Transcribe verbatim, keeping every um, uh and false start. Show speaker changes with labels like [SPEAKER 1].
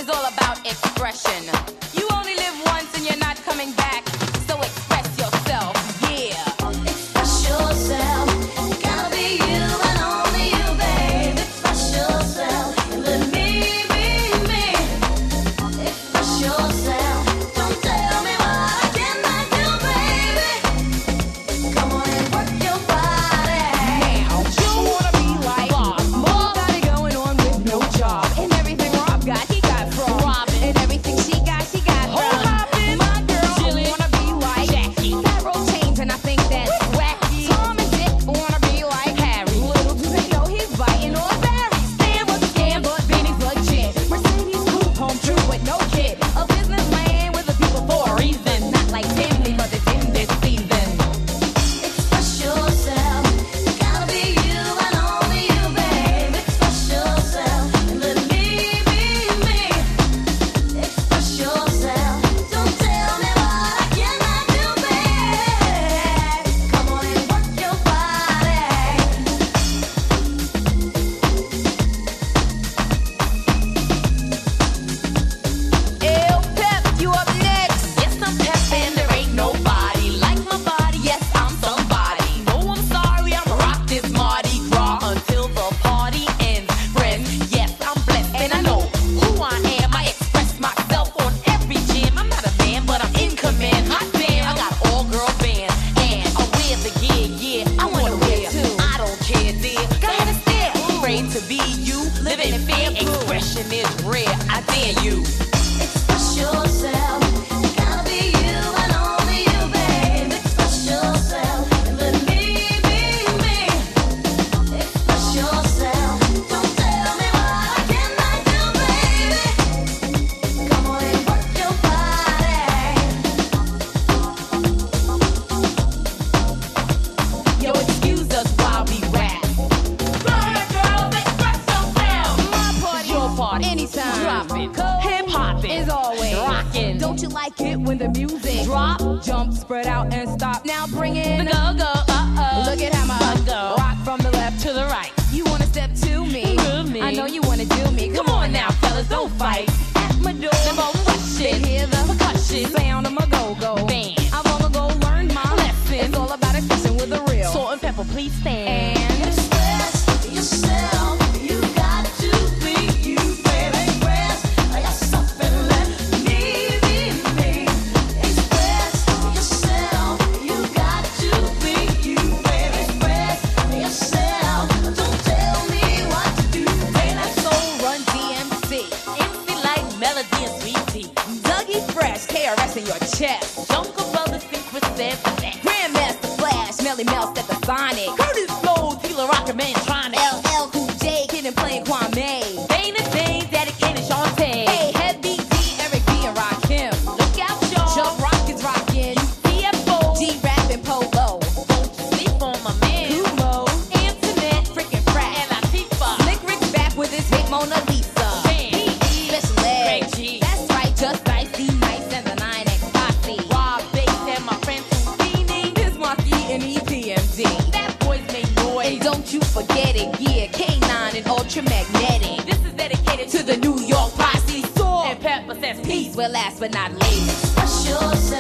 [SPEAKER 1] all about expression. You only live once and you're not coming back, so express yourself, yeah.
[SPEAKER 2] Express yourself, gotta be you and only you, babe. Express yourself, and let me be me. Express yourself, don't tell me what I cannot do, baby. Come on and work your body.
[SPEAKER 1] Now, you wanna be like Bob. Bob got it going on with no job. And everything Rob got, he got from Robin. And everything she got, she got from Robin. My girl Jillian wanna be like Jackie. Pharaoh chains and I think that's wacky. Tom and Dick wanna be like Harry. Little do they know he's biting on Barry. Stan was a scam, but Benny's legit. Mercedes coupe, home true with no kid. A businessman with the people for a reason. Not like Timmy, but it's in this season.
[SPEAKER 2] Express yourself, gotta be you and only you, babe. Express yourself, and let me be me. Express yourself, don't tell me what I cannot do, babe. Come on and work your body.
[SPEAKER 1] Ew, Pep, you up next. Yes, I'm Pep and there ain't nobody like my body. Yes, I'm somebody. No, I'm sorry, I'm rock this Mardi Gras until the party ends. Friends, yes, I'm blessed and I know who I am. I express myself on every jam. I'm not a man, but I'm in command. Hot damn, I got all girl band and I wear the gear, yeah. I wanna wear too. I don't care, dear. Go ahead and stare. Afraid to be you, living in fear. Expression is rare. I dare you.
[SPEAKER 2] Express yourself, gotta be you and only you, babe. Express yourself, and let me be me. Express yourself, don't tell me what I cannot do, baby. Come on and work your body.
[SPEAKER 1] Yo, excuse us while we rap. Go ahead, girls, express yourself. My party, your party, anytime. Drop it. Hip hop is always rocking. Don't you like it when the music drop? Jump, spread out, and stop. Now bring in the go go. Uh oh. Look at how my go rock from the left to the right. You wanna step to me? me. I know you wanna do me. Come on now, fellas, don't fight. At my door, never question. Hear the percussion sound of my go go band. I've long ago learned my lesson. It's all about expression with the real. Salt and pepper, please stand. And
[SPEAKER 2] Express yourself, you got to be you, baby. Express yourself and let me be me. Express yourself, you got to be you, baby. Express yourself, don't tell me what to do, baby.
[SPEAKER 1] Soul Run D M C, M C like Melody and Sweet Tea, Dougie Fresh, K R S in your chest, Jungle Brothers, Secret Seven, Grandmaster Flash, Melly Mel, Set the Sonic, Curtis Blow, Tila Rocker, Mantronic, L L Cool J, Kid and playing Kwame, Dana Dane, Dedicated Shantae, hey, Heavy D, Eric B and Rakim, look out y'all, Chuck Rock is rockin', C F O, G-Rap and Polo, don't you sleep on my man, Kumo, Antoinette, freaking Frat, and Latifah, Slick Rick back with his hit Mona Lisa, Special Ed, that's right, just Icy Nice and the nine X Posse, Rob Bass and my friend Houdini, Bismarcky and E P M D, that boys make noise, and don't you forget it, yeah, K nine and Ultramagnetic, this is dedicated to the New York Posse, Sword, and Pepper says peace, well last but not least.
[SPEAKER 2] Express yourself.